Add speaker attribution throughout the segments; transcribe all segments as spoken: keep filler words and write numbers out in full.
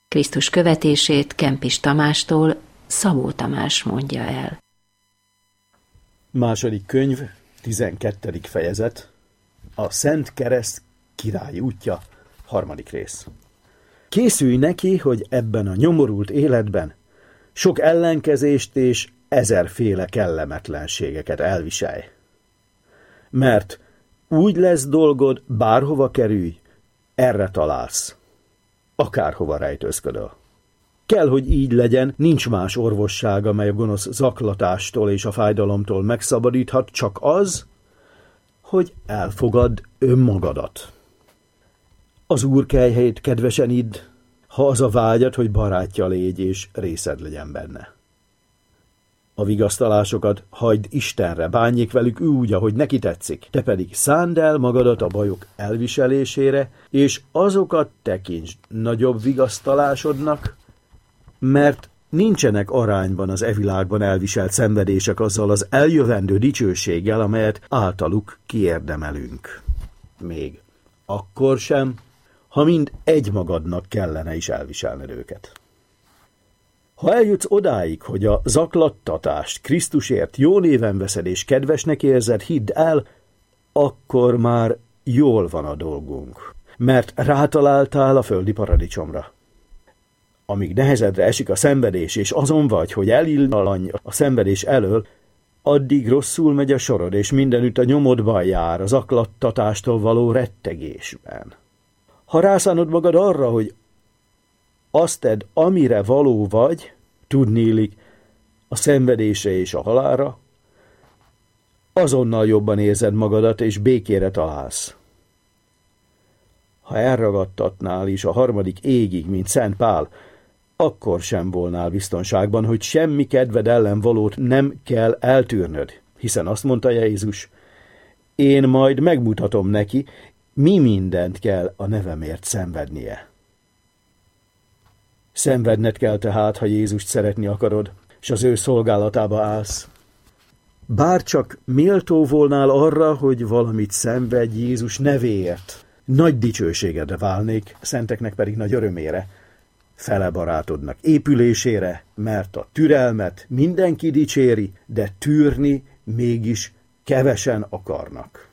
Speaker 1: Krisztus követését Kempis Tamástól Szabó Tamás mondja el.
Speaker 2: Második könyv, tizenkettedik fejezet, a Szent Kereszt királyi útja, harmadik rész. Készülj neki, hogy ebben a nyomorult életben sok ellenkezést és ezerféle kellemetlenségeket elviselj. Mert úgy lesz dolgod, bárhova kerülj, erre találsz, akárhova rejtőzködöl. Kell, hogy így legyen, nincs más orvosság, amely a gonosz zaklatástól és a fájdalomtól megszabadíthat, csak az, hogy elfogadd önmagadat. Az Úr kelyhelyét kedvesen idd, ha az a vágyad, hogy barátja légy és részed legyen benne. A vigasztalásokat hagyd Istenre, bánjék velük úgy, ahogy neki tetszik, te pedig szánd el magadat a bajok elviselésére, és azokat tekintsd nagyobb vigasztalásodnak, mert nincsenek arányban az e világban elviselt szenvedések azzal az eljövendő dicsőséggel, amelyet általuk kiérdemelünk. Még akkor sem, ha mind egymagadnak kellene is elviselned őket. Ha eljutsz odáig, hogy a zaklattatást Krisztusért jó néven veszed és kedvesnek érzed, hidd el, akkor már jól van a dolgunk, mert rátaláltál a földi paradicsomra. Amíg nehezedre esik a szenvedés, és azon vagy, hogy elillanj a szenvedés elől, addig rosszul megy a sorod, és mindenütt a nyomodban jár az zaklattatástól való rettegésben. Ha rászánod magad arra, hogy azt tedd, amire való vagy, tudniillik, a szenvedésre és a halálra, azonnal jobban érzed magadat, és békére találsz. Ha elragadtatnál is a harmadik égig, mint Szent Pál, akkor sem volnál biztonságban, hogy semmi kedved ellen valót nem kell eltűrnöd, hiszen azt mondta Jézus, én majd megmutatom neki, mi mindent kell a nevemért szenvednie. Szenvedned kell tehát, ha Jézust szeretni akarod, és az ő szolgálatába állsz. Bárcsak méltó volnál arra, hogy valamit szenvedj Jézus nevéért, nagy dicsőségedre válnék, szenteknek pedig nagy örömére, fele barátodnak épülésére, mert a türelmet mindenki dicséri, de tűrni mégis kevesen akarnak.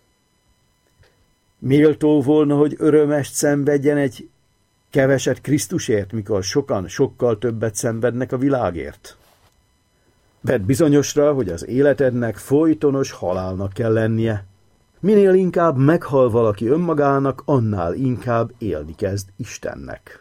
Speaker 2: Méltó volna, hogy örömest szenvedjen egy keveset Krisztusért, mikor sokan sokkal többet szenvednek a világért. Vedd bizonyosra, hogy az életednek folytonos halálnak kell lennie. Minél inkább meghal valaki önmagának, annál inkább élni kezd Istennek.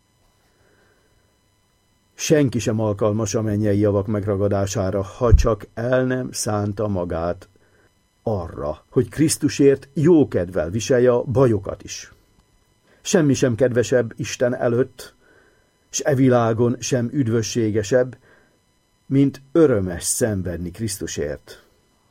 Speaker 2: Senki sem alkalmas a mennyei javak megragadására, ha csak el nem szánta magát arra, hogy Krisztusért jókedvel viselje a bajokat is. Semmi sem kedvesebb Isten előtt, s e világon sem üdvösségesebb, mint örömes szenvedni Krisztusért.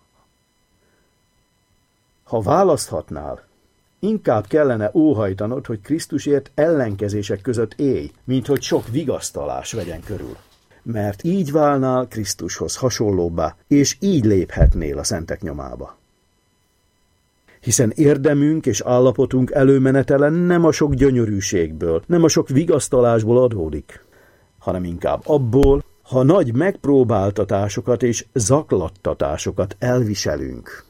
Speaker 2: Ha választhatnál, inkább kellene óhajtanod, hogy Krisztusért ellenkezések között élj, mint hogy sok vigasztalás vegyen körül. Mert így válnál Krisztushoz hasonlóbbá, és így léphetnél a szentek nyomába. Hiszen érdemünk és állapotunk előmenetele nem a sok gyönyörűségből, nem a sok vigasztalásból adódik, hanem inkább abból, ha nagy megpróbáltatásokat és zaklattatásokat elviselünk.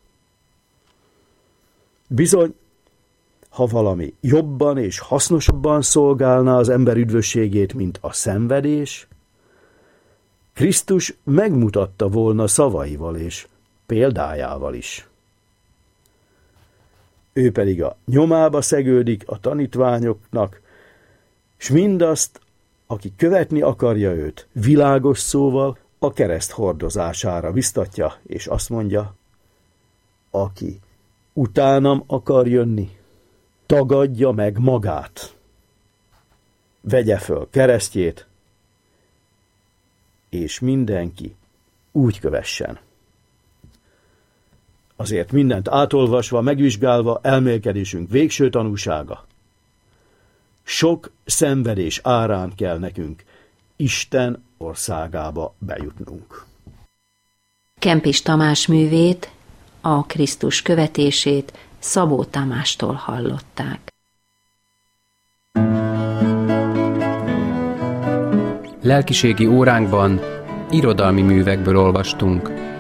Speaker 2: Bizony, ha valami jobban és hasznosabban szolgálná az ember üdvösségét, mint a szenvedés, Krisztus megmutatta volna szavaival és példájával is. Ő pedig a nyomába szegődik a tanítványoknak, s mindazt, aki követni akarja őt, világos szóval a kereszt hordozására biztatja, és azt mondja, aki utánam akar jönni, tagadja meg magát, vegye föl keresztjét, és mindenki úgy kövessen. Azért mindent átolvasva, megvizsgálva elmélkedésünk végső tanúsága. Sok szenvedés árán kell nekünk Isten országába bejutnunk.
Speaker 1: Kempis Tamás művét, a Krisztus követését Szabó Tamástól hallották.
Speaker 3: Lelkiségi óránkban irodalmi művekből olvastunk.